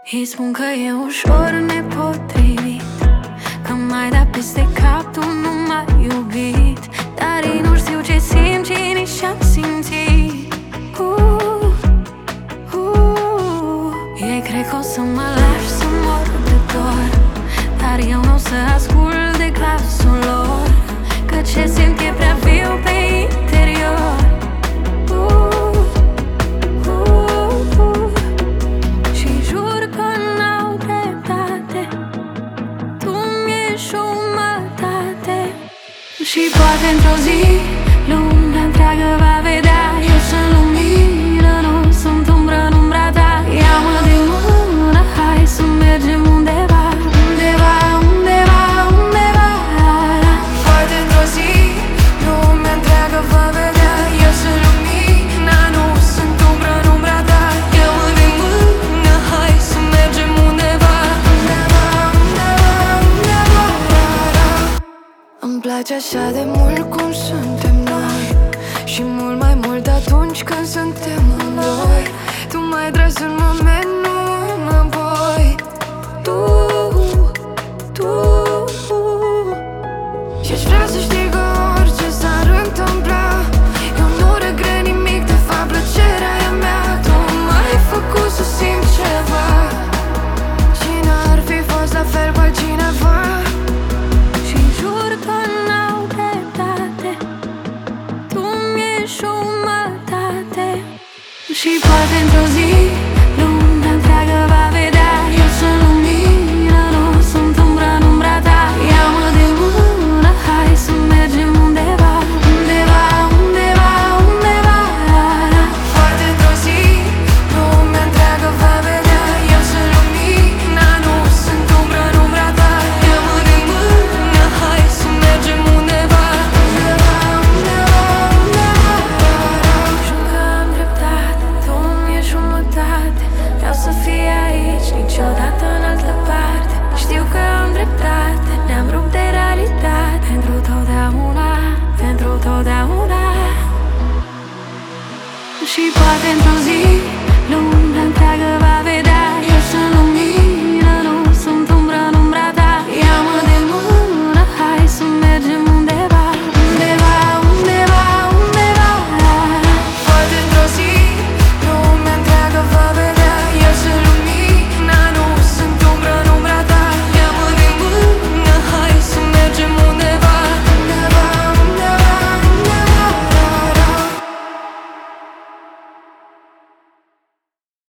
Îi spun că e ușor nepotrivit, că m-ai dat peste cap, tu nu m-ai iubit. Dar ei nu știu ce simt, ce nici am simțit. Ei cred că o să mă lași să mor de dor, dar eu nu o să ascult de glasul lor, că ce simt e prea viu pe interior. Și jur că n-au dreptate, tu mi-ești jumătate. Și poate într-o zi lumea întreagă va vedea, eu sunt lumină, nu sunt umbră în umbra ta. Ia-mă de mână, hai să mergem undeva, undeva, undeva, undeva. Poate într-o zi lumea întreagă va vedea, eu sunt lumină, nu sunt umbră în umbra ta. Ia-mă de mână, hai să mergem undeva, undeva, undeva, undeva. Îmi place așa de mult cum suntem noi, și mult mai mult atunci când suntem amândoi. Tu m-ai tras în moment, nu înapoi. Tu Și-aș vrea să știi că orice s-ar întâmpla, eu nu regret nimic, de fapt plăcerea e a mea. Tu m-ai făcut să simt ceva, și n-ar fi fost la fel cu altcineva. Și jur că n-au dreptate, tu mi-ești jumătate. Și poate într-o zi